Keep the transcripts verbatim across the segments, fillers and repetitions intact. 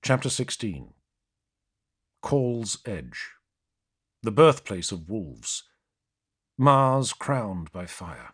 Chapter sixteen. Call's Edge. The birthplace of wolves. Mars crowned by fire.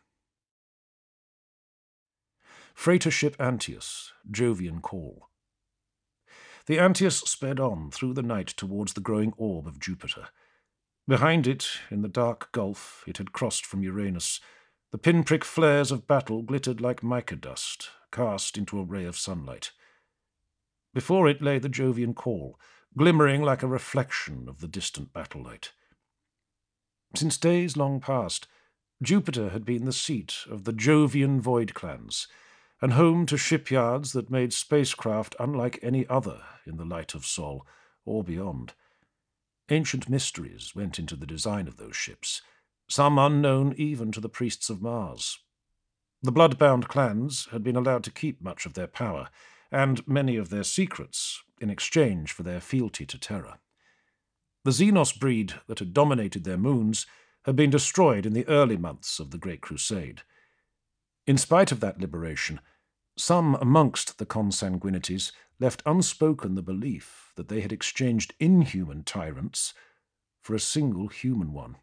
Freighter ship Antaeus, Jovian call. The Antaeus sped on through the night towards the growing orb of Jupiter. Behind it, in the dark gulf it had crossed from Uranus, the pinprick flares of battle glittered like mica dust, cast into a ray of sunlight. Before it lay the Jovian call, glimmering like a reflection of the distant battle light. Since days long past, Jupiter had been the seat of the Jovian void clans, and home to shipyards that made spacecraft unlike any other in the light of Sol, or beyond. Ancient mysteries went into the design of those ships, some unknown even to the priests of Mars. The blood-bound clans had been allowed to keep much of their power, and many of their secrets, in exchange for their fealty to Terra. The Xenos breed that had dominated their moons had been destroyed in the early months of the Great Crusade. In spite of that liberation, some amongst the consanguinities left unspoken the belief that they had exchanged inhuman tyrants for a single human one.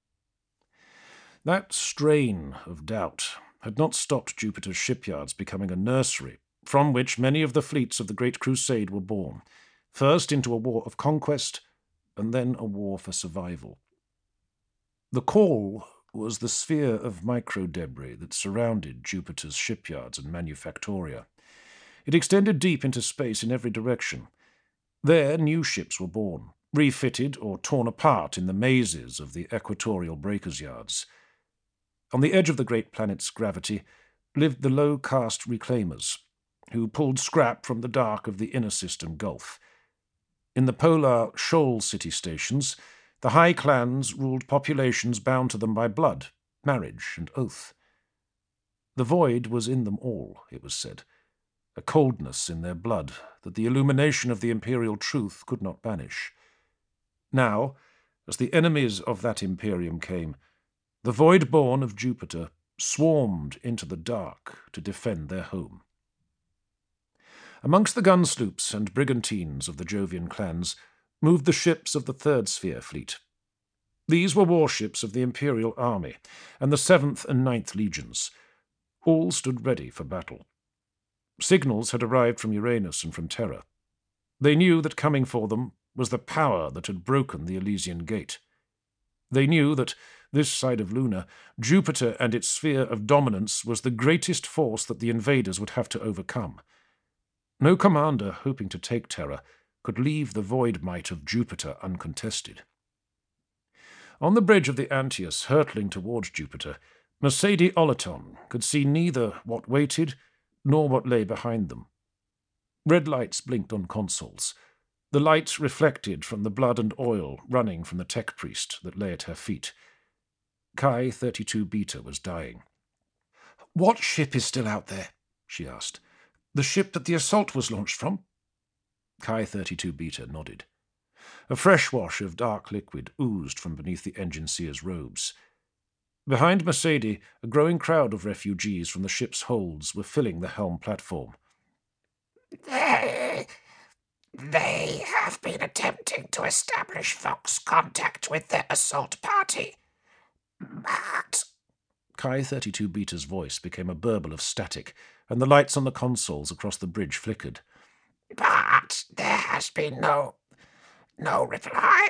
That strain of doubt had not stopped Jupiter's shipyards becoming a nursery from which many of the fleets of the Great Crusade were born, first into a war of conquest, and then a war for survival. The call was the sphere of microdebris that surrounded Jupiter's shipyards and manufactoria. It extended deep into space in every direction. There new ships were born, refitted or torn apart in the mazes of the equatorial breakers' yards. On the edge of the great planet's gravity lived the low-caste reclaimers, who pulled scrap from the dark of the inner system gulf. In the polar shoal city stations, the high clans ruled populations bound to them by blood, marriage, and oath. The void was in them all, it was said, a coldness in their blood that the illumination of the imperial truth could not banish. Now, as the enemies of that imperium came, the void-born of Jupiter swarmed into the dark to defend their home. Amongst the gun sloops and brigantines of the Jovian clans moved the ships of the Third Sphere fleet. These were warships of the Imperial Army and the Seventh and Ninth Legions. All stood ready for battle. Signals had arrived from Uranus and from Terra. They knew that coming for them was the power that had broken the Elysian Gate. They knew that, this side of Luna, Jupiter and its sphere of dominance was the greatest force that the invaders would have to overcome. No commander hoping to take Terra could leave the void might of Jupiter uncontested. On the bridge of the Antaeus, hurtling towards Jupiter, Mercedes Olaton could see neither what waited nor what lay behind them. Red lights blinked on consoles. The light reflected from the blood and oil running from the tech priest that lay at her feet. Chi thirty-two Beta was dying. "What ship is still out there?" she asked. "The ship that the assault was launched from?" Chi thirty-two Beta nodded. A fresh wash of dark liquid oozed from beneath the engine seer's robes. Behind Mercedes, a growing crowd of refugees from the ship's holds were filling the helm platform. They... they have been attempting to establish Vox contact with their assault party. But... Chi thirty-two Beta's voice became a burble of static, and the lights on the consoles across the bridge flickered. But there has been no... no reply.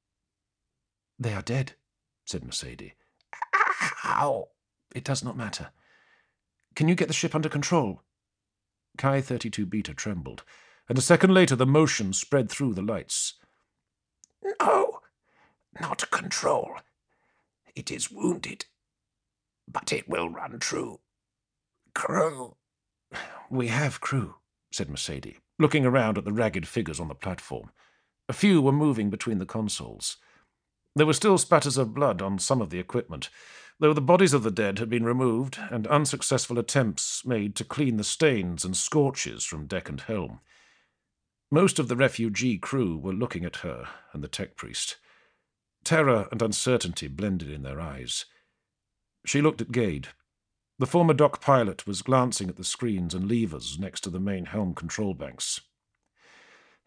"They are dead," said Mercedes. How? "It does not matter. Can you get the ship under control?" Chi thirty-two Beta trembled, and a second later the motion spread through the lights. No, not control. It is wounded, but it will run true. Crew. "We have crew," said Mercedes, looking around at the ragged figures on the platform. A few were moving between the consoles. There were still spatters of blood on some of the equipment, though the bodies of the dead had been removed and unsuccessful attempts made to clean the stains and scorches from deck and helm. Most of the refugee crew were looking at her and the tech priest. Terror and uncertainty blended in their eyes. She looked at Gade. The former dock pilot was glancing at the screens and levers next to the main helm control banks.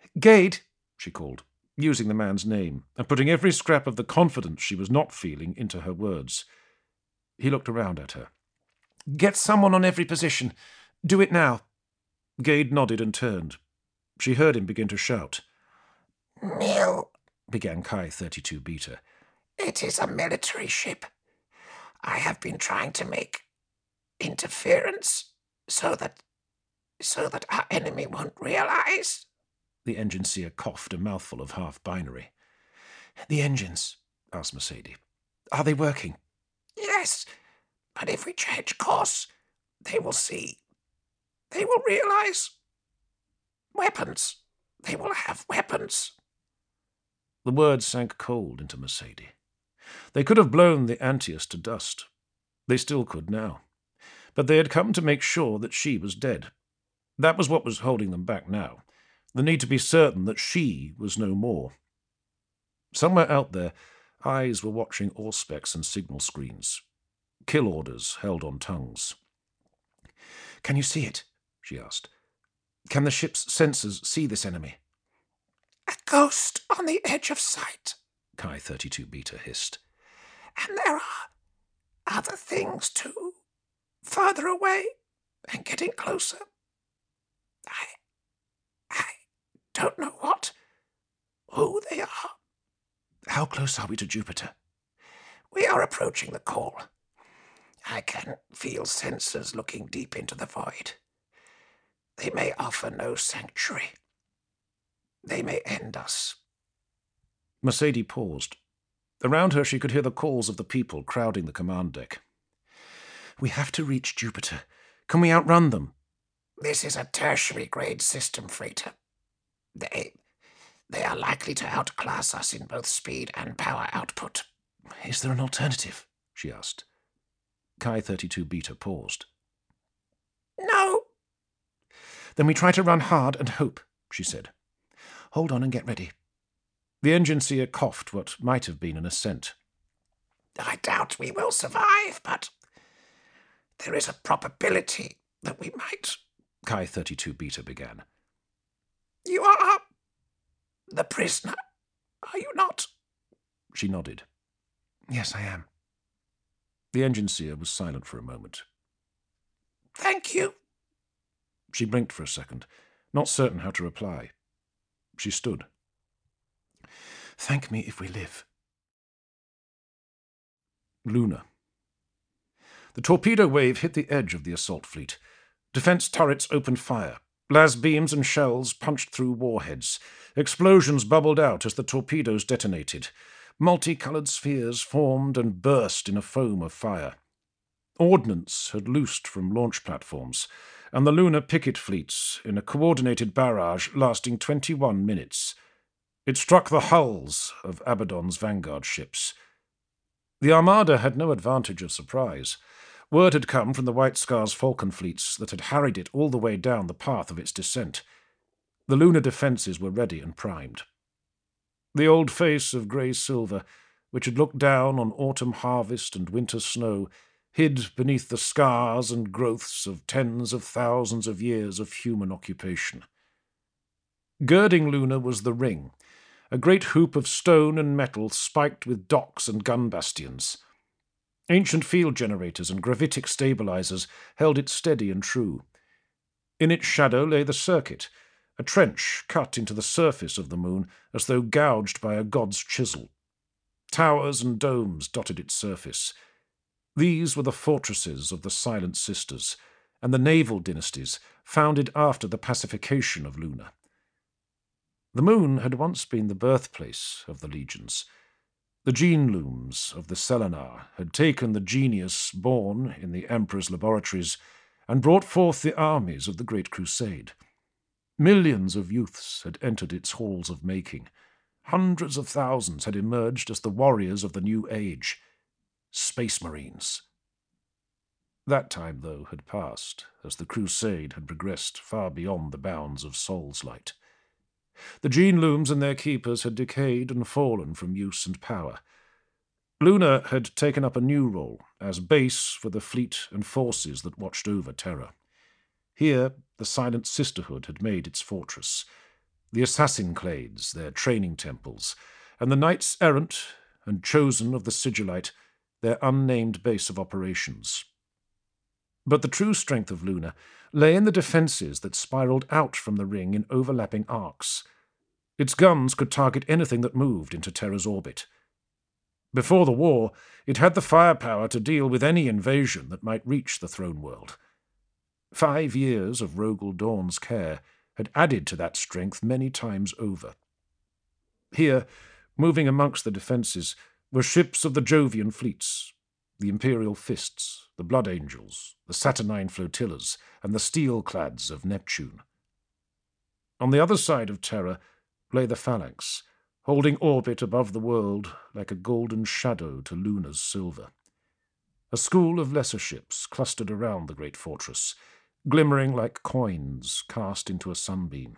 "Gade," she called, using the man's name, and putting every scrap of the confidence she was not feeling into her words. He looked around at her. "Get someone on every position. Do it now." Gade nodded and turned. She heard him begin to shout. "Mill," began Chi thirty-two Beta. "It is a military ship. I have been trying to make interference so that so that our enemy won't realize." The engine seer coughed a mouthful of half-binary. "The engines?" asked Mercedes. "Are they working?" "Yes, but if we change course, they will see. They will realize. Weapons. They will have weapons." The words sank cold into Mercedes. They could have blown the Antaeus to dust. They still could now. But they had come to make sure that she was dead. That was what was holding them back now. The need to be certain that she was no more. Somewhere out there, eyes were watching Auspex and signal screens. Kill orders held on tongues. "Can you see it?" she asked. "Can the ship's sensors see this enemy?" "A ghost on the edge of sight," Chi thirty-two Beta hissed. "And there are other things too, further away and getting closer. I, I don't know what, who they are." "How close are we to Jupiter?" "We are approaching the core. I can feel sensors looking deep into the void. They may offer no sanctuary. They may end us." Mercedes paused. Around her she could hear the calls of the people crowding the command deck. "We have to reach Jupiter. Can we outrun them?" "This is a tertiary-grade system freighter. They, they are likely to outclass us in both speed and power output." "Is there an alternative?" she asked. Chi thirty-two Beta paused. "No." "Then we try to run hard and hope," she said. "Hold on and get ready." The engine seer coughed what might have been an assent. "I doubt we will survive, but there is a probability that we might." Chi thirty-two Beta began. "You are the prisoner, are you not?" She nodded. "Yes, I am." The engine seer was silent for a moment. "Thank you." She blinked for a second, not certain how to reply. She stood. "Thank me if we live." Luna. The torpedo wave hit the edge of the assault fleet. Defense turrets opened fire. Las beams and shells punched through warheads. Explosions bubbled out as the torpedoes detonated. Multicolored spheres formed and burst in a foam of fire. Ordnance had loosed from launch platforms, and the lunar picket fleets in a coordinated barrage lasting twenty-one minutes. It struck the hulls of Abaddon's vanguard ships. The Armada had no advantage of surprise. Word had come from the White Scar's Falcon fleets that had harried it all the way down the path of its descent. The lunar defences were ready and primed. The old face of grey-silver, which had looked down on autumn harvest and winter snow, hid beneath the scars and growths of tens of thousands of years of human occupation. Girding Luna was the ring, a great hoop of stone and metal spiked with docks and gun bastions. Ancient field generators and gravitic stabilizers held it steady and true. In its shadow lay the circuit, a trench cut into the surface of the moon as though gouged by a god's chisel. Towers and domes dotted its surface. These were the fortresses of the Silent Sisters, and the naval dynasties founded after the pacification of Luna. The moon had once been the birthplace of the legions. The gene looms of the Selenar had taken the genius born in the Emperor's laboratories and brought forth the armies of the Great Crusade. Millions of youths had entered its halls of making. Hundreds of thousands had emerged as the warriors of the new age. Space Marines. That time, though, had passed, as the Crusade had progressed far beyond the bounds of Sol's light. The gene looms and their keepers had decayed and fallen from use and power. Luna had taken up a new role as base for the fleet and forces that watched over Terra. Here, the Silent Sisterhood had made its fortress. the assassin clades, their training temples, and the knights errant and chosen of the Sigillite, their unnamed base of operations. But the true strength of Luna lay in the defences that spiralled out from the ring in overlapping arcs. Its guns could target anything that moved into Terra's orbit. Before the war, it had the firepower to deal with any invasion that might reach the throne world. Five years of Rogel Dawn's care had added to that strength many times over. Here, moving amongst the defences, were ships of the Jovian fleets, the Imperial Fists, the Blood Angels, the Saturnine flotillas, and the Steel-clads of Neptune. On the other side of Terra lay the Phalanx, holding orbit above the world like a golden shadow to Luna's silver. A school of lesser ships clustered around the great fortress, glimmering like coins cast into a sunbeam.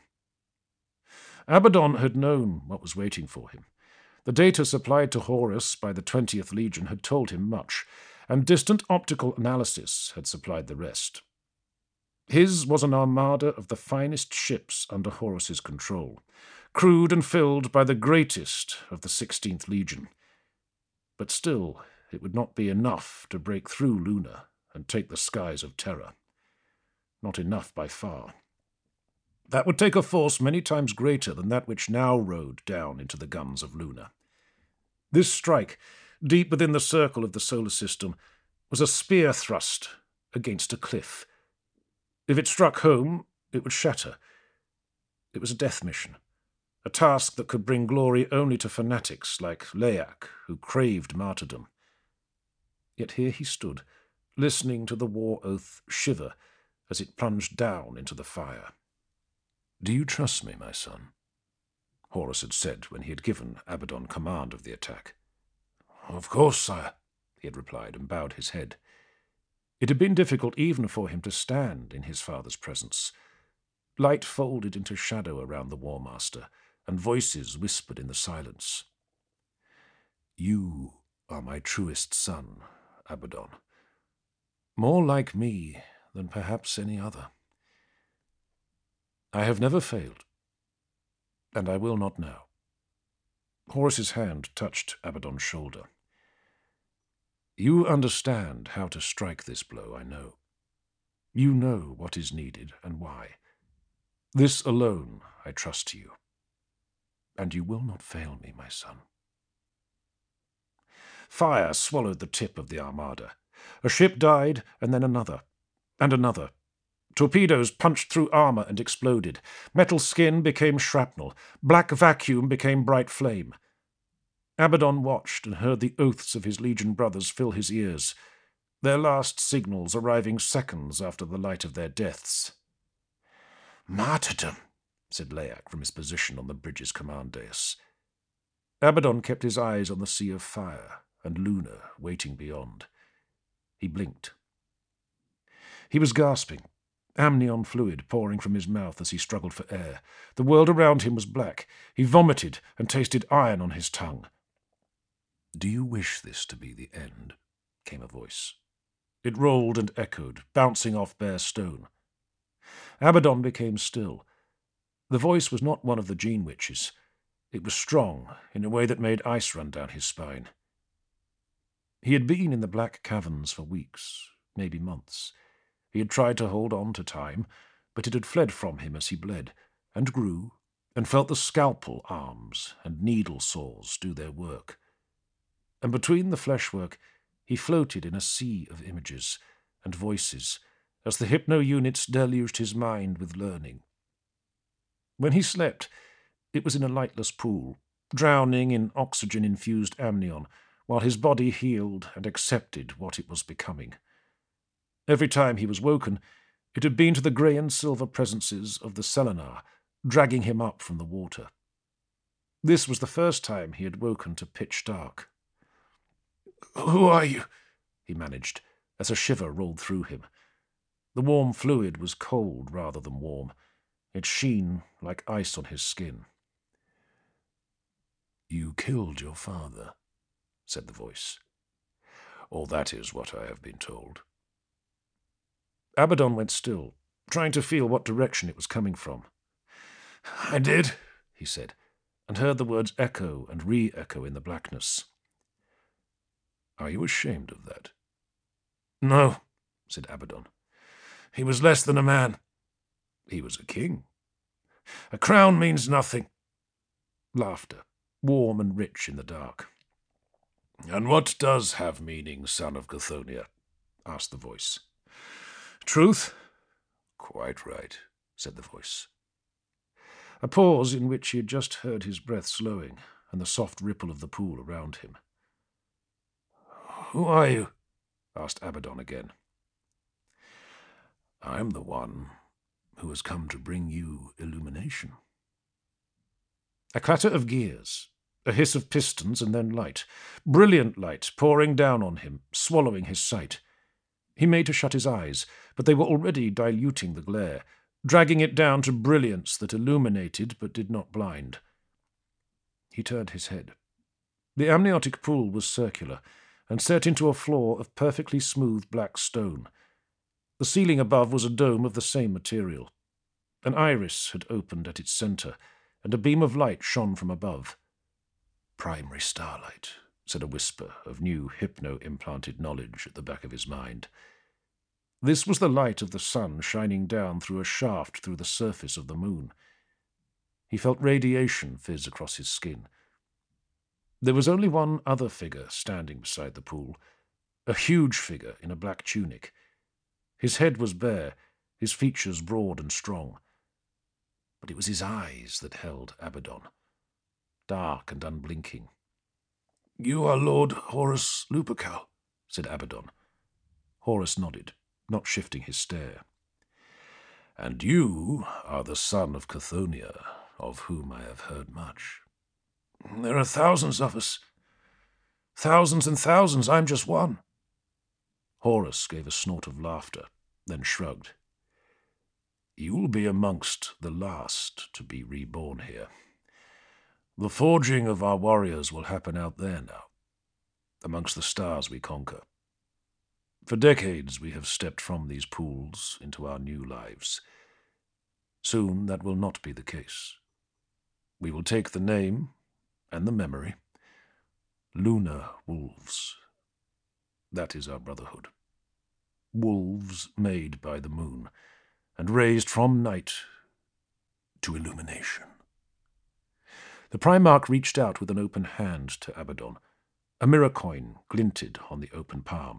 Abaddon had known what was waiting for him. The data supplied to Horus by the twentieth Legion had told him much, and distant optical analysis had supplied the rest. His was an armada of the finest ships under Horus's control, crewed and filled by the greatest of the sixteenth Legion. But still, it would not be enough to break through Luna and take the skies of Terra. Not enough by far. That would take a force many times greater than that which now rode down into the guns of Luna. This strike, deep within the circle of the solar system, was a spear thrust against a cliff. If it struck home, it would shatter. It was a death mission, a task that could bring glory only to fanatics like Leyak, who craved martyrdom. Yet here he stood, listening to the war oath shiver as it plunged down into the fire. "Do you trust me, my son?" Horus had said when he had given Abaddon command of the attack. "Of course, sire," he had replied, and bowed his head. It had been difficult even for him to stand in his father's presence. Light folded into shadow around the War Master, and voices whispered in the silence. "You are my truest son, Abaddon. More like me than perhaps any other. I have never failed, and I will not now." Horus's hand touched Abaddon's shoulder. "You understand how to strike this blow, I know. You know what is needed and why. This alone I trust to you. And you will not fail me, my son." Fire swallowed the tip of the armada. A ship died, and then another, and another. Torpedoes punched through armor and exploded. Metal skin became shrapnel. Black vacuum became bright flame. Abaddon watched and heard the oaths of his Legion brothers fill his ears, their last signals arriving seconds after the light of their deaths. "Martyrdom," said Leyak from his position on the bridge's command dais. Abaddon kept his eyes on the sea of fire and Luna waiting beyond. He blinked. He was gasping, amnion fluid pouring from his mouth as he struggled for air. The world around him was black. He vomited and tasted iron on his tongue. "Do you wish this to be the end?" came a voice. It rolled and echoed, bouncing off bare stone. Abaddon became still. The voice was not one of the Gene Witches. It was strong, in a way that made ice run down his spine. He had been in the black caverns for weeks, maybe months. He had tried to hold on to time, but it had fled from him as he bled, and grew, and felt the scalpel arms and needle saws do their work. And between the fleshwork, he floated in a sea of images and voices as the hypno-units deluged his mind with learning. When he slept, it was in a lightless pool, drowning in oxygen-infused amnion, while his body healed and accepted what it was becoming. Every time he was woken, it had been to the grey and silver presences of the Selenar, dragging him up from the water. This was the first time he had woken to pitch dark. "Who are you?" he managed, as a shiver rolled through him. The warm fluid was cold rather than warm. It sheen like ice on his skin. "You killed your father," said the voice. "Or that is what I have been told." Abaddon went still, trying to feel what direction it was coming from. "I did," he said, and heard the words echo and re-echo in the blackness. "Are you ashamed of that?" "No," said Abaddon. "He was less than a man." "He was a king." "A crown means nothing." Laughter, warm and rich in the dark. "And what does have meaning, son of Chthoniya?" asked the voice. "Truth." "Quite right," said the voice. A pause in which he had just heard his breath slowing and the soft ripple of the pool around him. "Who are you?" asked Abaddon again. "I am the one who has come to bring you illumination." A clatter of gears, a hiss of pistons, and then light, brilliant light, pouring down on him, swallowing his sight. He made to shut his eyes, but they were already diluting the glare, dragging it down to brilliance that illuminated but did not blind. He turned his head. The amniotic pool was circular, and set into a floor of perfectly smooth black stone. The ceiling above was a dome of the same material. An iris had opened at its centre, and a beam of light shone from above. "Primary starlight," said a whisper of new hypno-implanted knowledge at the back of his mind. This was the light of the sun shining down through a shaft through the surface of the moon. He felt radiation fizz across his skin. There was only one other figure standing beside the pool, a huge figure in a black tunic. His head was bare, his features broad and strong. But it was his eyes that held Abaddon, dark and unblinking. "You are Lord Horus Lupercal," said Abaddon. Horus nodded, not shifting his stare. "And you are the son of Chthoniya, of whom I have heard much." "There are thousands of us. Thousands and thousands. I'm just one." Horus gave a snort of laughter, then shrugged. "You'll be amongst the last to be reborn here. The forging of our warriors will happen out there now, amongst the stars we conquer. For decades we have stepped from these pools into our new lives. Soon that will not be the case. We will take the name and the memory. Lunar Wolves. That is our brotherhood. Wolves made by the moon, and raised from night to illumination." The Primarch reached out with an open hand to Abaddon. A mirror coin glinted on the open palm.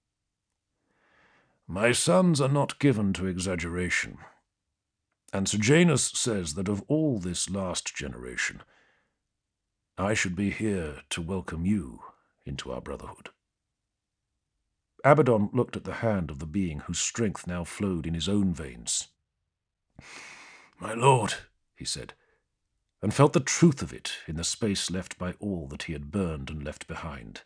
"My sons are not given to exaggeration, and Sejanus says that of all this last generation, I should be here to welcome you into our brotherhood." Abaddon looked at the hand of the being whose strength now flowed in his own veins. "My lord," he said, and felt the truth of it in the space left by all that he had burned and left behind.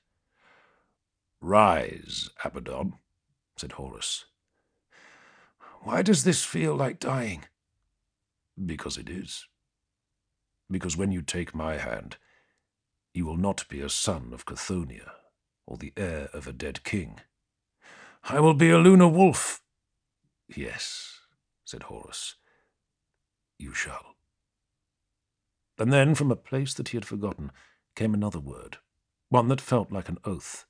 "Rise, Abaddon," said Horus. "Why does this feel like dying?" "Because it is. Because when you take my hand, you will not be a son of Chthoniya, or the heir of a dead king." "I will be a lunar wolf." "Yes," said Horus. "You shall." And then, from a place that he had forgotten, came another word, one that felt like an oath.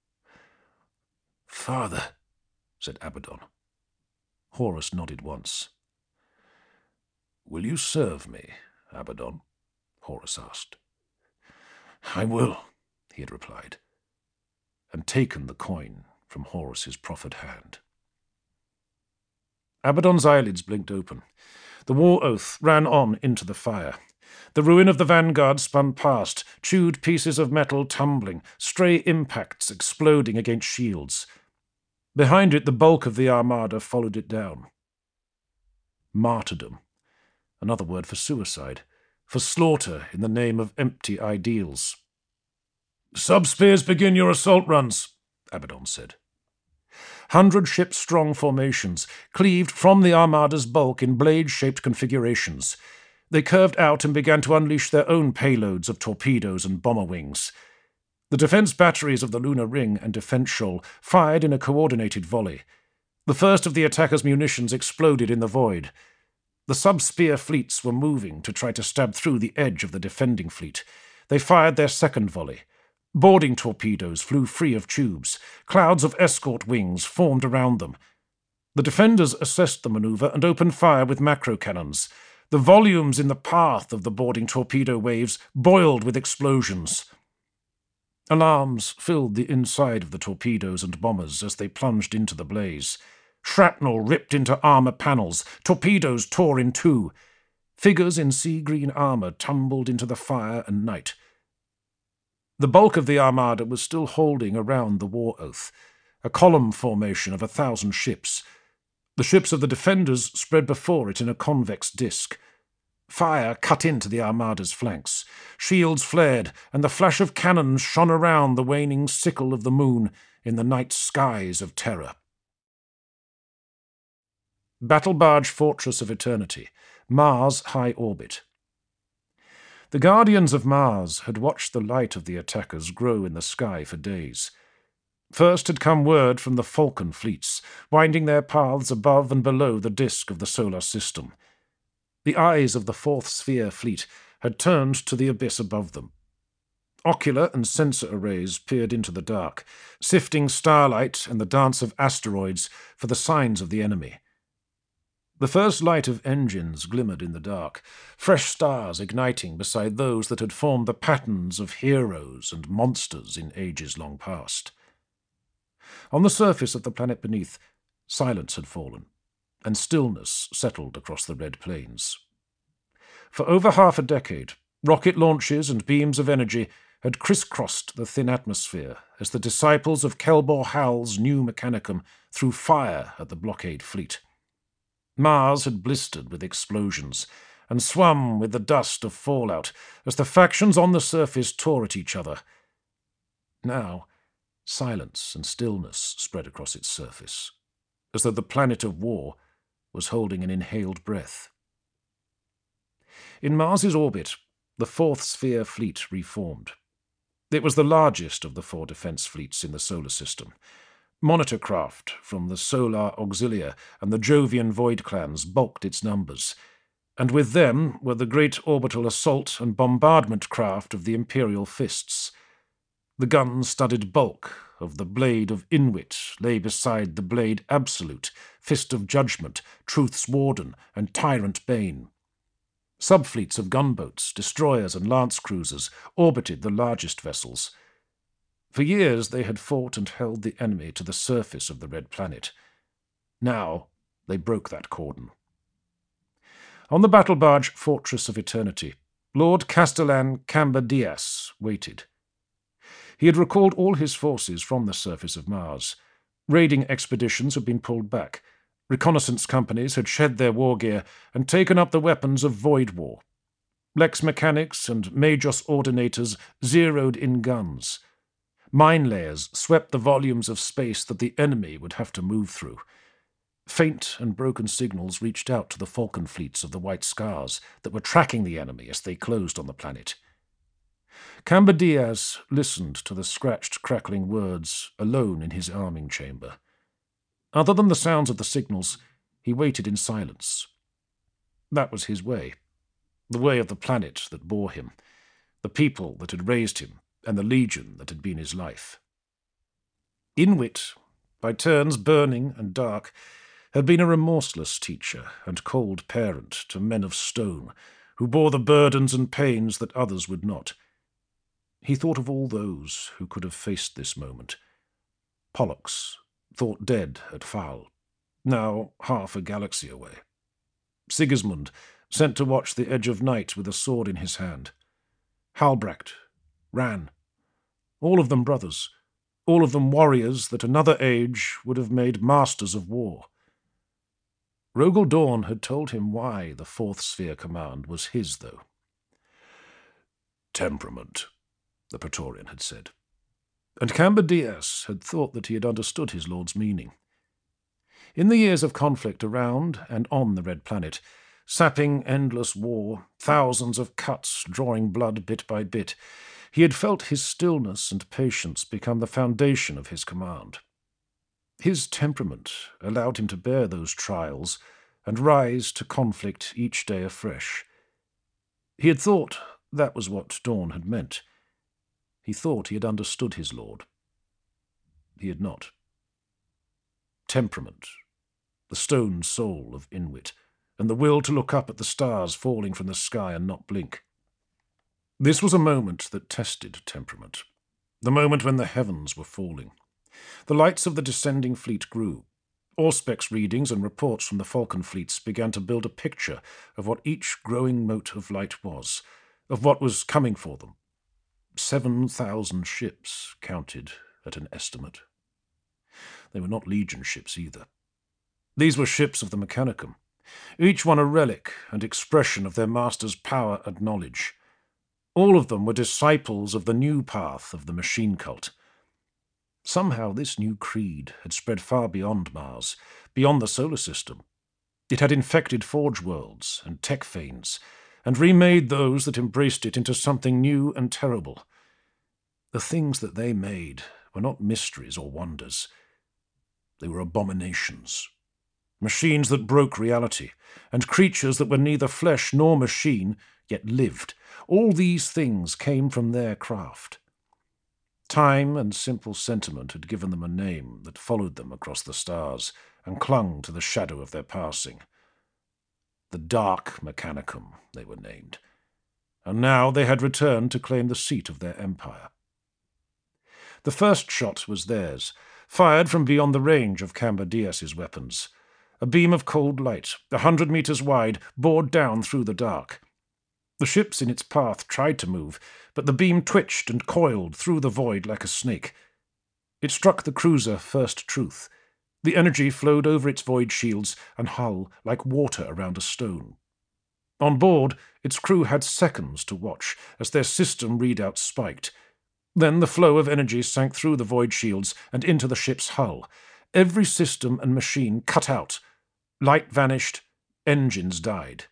"Father," said Abaddon. Horus nodded once. "Will you serve me, Abaddon?" Horus asked. "I will," he had replied, and taken the coin from Horus's proffered hand. Abaddon's eyelids blinked open. The war oath ran on into the fire. The ruin of the vanguard spun past, chewed pieces of metal tumbling, stray impacts exploding against shields. Behind it, the bulk of the armada followed it down. Martyrdom, another word for suicide, for slaughter in the name of empty ideals. "Sub-spears, begin your assault runs," Abaddon said. Hundred-ship-strong formations cleaved from the armada's bulk in blade-shaped configurations. They curved out and began to unleash their own payloads of torpedoes and bomber wings. The defense batteries of the Lunar Ring and Defense Shoal fired in a coordinated volley. The first of the attackers' munitions exploded in the void. The sub-spear fleets were moving to try to stab through the edge of the defending fleet. They fired their second volley. Boarding torpedoes flew free of tubes. Clouds of escort wings formed around them. The defenders assessed the manoeuvre and opened fire with macro cannons. The volumes in the path of the boarding torpedo waves boiled with explosions. Alarms filled the inside of the torpedoes and bombers as they plunged into the blaze. Shrapnel ripped into armour panels. Torpedoes tore in two. Figures in sea-green armour tumbled into the fire and night. The bulk of the armada was still holding around the war oath, a column formation of a thousand ships. The ships of the defenders spread before it in a convex disk. Fire cut into the armada's flanks. Shields flared, and the flash of cannons shone around the waning sickle of the moon in the night skies of terror. Battle Barge Fortress of Eternity, Mars High Orbit. The Guardians of Mars had watched the light of the attackers grow in the sky for days. First had come word from the Falcon fleets, winding their paths above and below the disk of the solar system. The eyes of the Fourth Sphere fleet had turned to the abyss above them. Ocular and sensor arrays peered into the dark, sifting starlight and the dance of asteroids for the signs of the enemy. The first light of engines glimmered in the dark, fresh stars igniting beside those that had formed the patterns of heroes and monsters in ages long past. On the surface of the planet beneath, silence had fallen, and stillness settled across the red plains. For over half a decade, rocket launches and beams of energy had crisscrossed the thin atmosphere as the disciples of Kelbor Hal's new mechanicum threw fire at the blockade fleet. Mars had blistered with explosions and swum with the dust of fallout as the factions on the surface tore at each other. Now, silence and stillness spread across its surface, as though the planet of war was holding an inhaled breath. In Mars's orbit, the Fourth Sphere fleet reformed. It was the largest of the four defense fleets in the solar system. Monitor craft from the Solar Auxilia and the Jovian Void clans bulked its numbers, and with them were the great orbital assault and bombardment craft of the Imperial Fists. The gun-studded bulk of the Blade of Inwit lay beside the Blade Absolute, Fist of Judgment, Truth's Warden, and Tyrant Bane. Subfleets of gunboats, destroyers, and lance cruisers orbited the largest vessels. For years they had fought and held the enemy to the surface of the Red Planet. Now they broke that cordon. On the battle barge Fortress of Eternity, Lord Castellan Camba Diaz waited. He had recalled all his forces from the surface of Mars. Raiding expeditions had been pulled back. Reconnaissance companies had shed their war gear and taken up the weapons of void war. Lex mechanics and Magos ordinators zeroed in guns. Mine layers swept the volumes of space that the enemy would have to move through. Faint and broken signals reached out to the Falcon fleets of the White Scars that were tracking the enemy as they closed on the planet. Camba Diaz listened to the scratched, crackling words alone in his arming chamber. Other than the sounds of the signals, he waited in silence. That was his way, the way of the planet that bore him, the people that had raised him, and the legion that had been his life. Inwit, by turns burning and dark, had been a remorseless teacher and cold parent to men of stone, who bore the burdens and pains that others would not. He thought of all those who could have faced this moment. Pollux, thought dead at Phal, now half a galaxy away. Sigismund, sent to watch the edge of night with a sword in his hand. Halbracht, Ran, all of them brothers, all of them warriors that another age would have made masters of war. Rogel Dawn had told him why the Fourth Sphere command was his, though. Temperament, the Praetorian had said, and Camba Diaz had thought that he had understood his lord's meaning. In the years of conflict around and on the Red Planet, sapping endless war, thousands of cuts drawing blood bit by bit, he had felt his stillness and patience become the foundation of his command. His temperament allowed him to bear those trials and rise to conflict each day afresh. He had thought that was what dawn had meant. He thought he had understood his lord. He had not. Temperament, the stone soul of Inwit, and the will to look up at the stars falling from the sky and not blink. This was a moment that tested temperament, the moment when the heavens were falling. The lights of the descending fleet grew. Auspex readings and reports from the Falcon fleets began to build a picture of what each growing mote of light was, of what was coming for them. Seven thousand ships counted at an estimate. They were not Legion ships either. These were ships of the Mechanicum, each one a relic and expression of their master's power and knowledge. All of them were disciples of the new path of the machine cult. Somehow this new creed had spread far beyond Mars, beyond the solar system. It had infected Forge worlds and tech fanes, and remade those that embraced it into something new and terrible. The things that they made were not mysteries or wonders. They were abominations. Machines that broke reality, and creatures that were neither flesh nor machine, yet lived. All these things came from their craft. Time and simple sentiment had given them a name that followed them across the stars and clung to the shadow of their passing. The Dark Mechanicum, they were named, and now they had returned to claim the seat of their empire. The first shot was theirs, fired from beyond the range of Camber Dias's weapons. A beam of cold light, a hundred meters wide, bored down through the dark. The ships in its path tried to move, but the beam twitched and coiled through the void like a snake. It struck the cruiser First Truth. The energy flowed over its void shields and hull like water around a stone. On board, its crew had seconds to watch as their system readouts spiked. Then the flow of energy sank through the void shields and into the ship's hull. Every system and machine cut out. Light vanished. Engines died.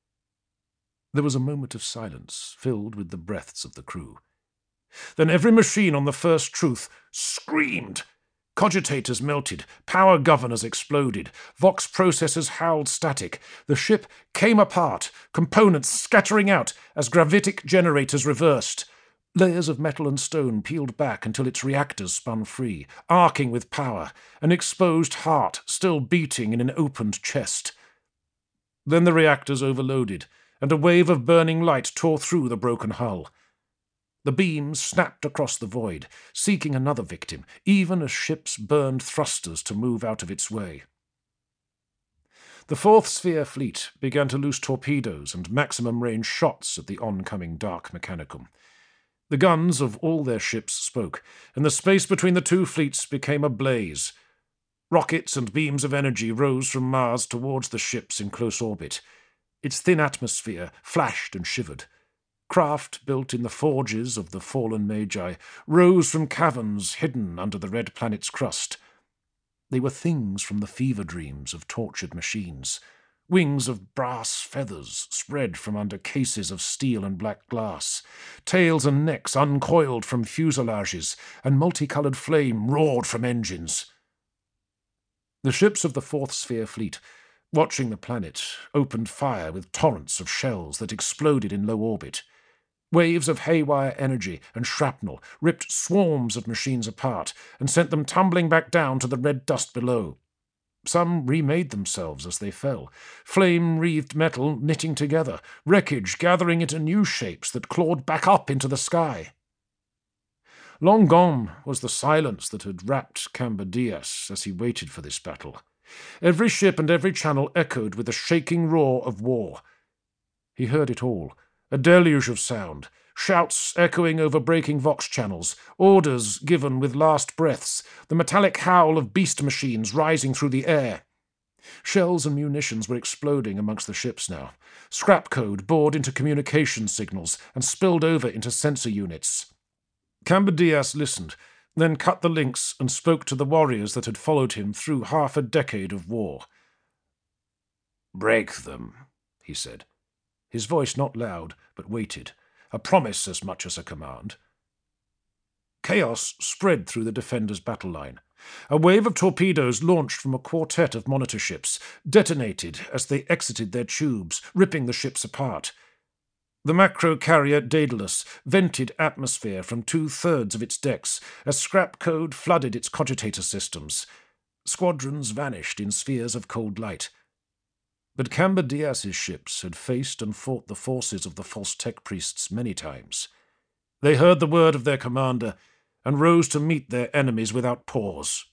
There was a moment of silence, filled with the breaths of the crew. Then every machine on the First Truth screamed. Cogitators melted, power governors exploded, Vox processors howled static. The ship came apart, components scattering out as gravitic generators reversed. Layers of metal and stone peeled back until its reactors spun free, arcing with power, an exposed heart still beating in an opened chest. Then the reactors overloaded, and a wave of burning light tore through the broken hull. The beams snapped across the void, seeking another victim, even as ships burned thrusters to move out of its way. The Fourth Sphere fleet began to loose torpedoes and maximum-range shots at the oncoming Dark Mechanicum. The guns of all their ships spoke, and the space between the two fleets became ablaze. Rockets and beams of energy rose from Mars towards the ships in close orbit. Its thin atmosphere flashed and shivered. Craft built in the forges of the fallen Magi rose from caverns hidden under the red planet's crust. They were things from the fever dreams of tortured machines. Wings of brass feathers spread from under cases of steel and black glass. Tails and necks uncoiled from fuselages, and multicolored flame roared from engines. The ships of the Fourth Sphere fleet, watching the planet, opened fire with torrents of shells that exploded in low orbit. Waves of haywire energy and shrapnel ripped swarms of machines apart and sent them tumbling back down to the red dust below. Some remade themselves as they fell, flame-wreathed metal knitting together, wreckage gathering into new shapes that clawed back up into the sky. Long gone was the silence that had wrapped Camber Dias as he waited for this battle. Every ship and every channel echoed with the shaking roar of war. He heard it all, a deluge of sound, shouts echoing over breaking Vox channels, orders given with last breaths, the metallic howl of beast machines rising through the air. Shells and munitions were exploding amongst the ships now. Scrap code bored into communication signals and spilled over into sensor units. Camber Dias listened, then cut the links and spoke to the warriors that had followed him through half a decade of war. "Break them," he said. His voice not loud, but weighted, a promise as much as a command. Chaos spread through the defenders' battle line. A wave of torpedoes launched from a quartet of monitor ships detonated as they exited their tubes, ripping the ships apart. The macro carrier Daedalus vented atmosphere from two-thirds of its decks as scrap code flooded its cogitator systems. Squadrons vanished in spheres of cold light. But Camber Diaz's ships had faced and fought the forces of the false tech priests many times. They heard the word of their commander and rose to meet their enemies without pause.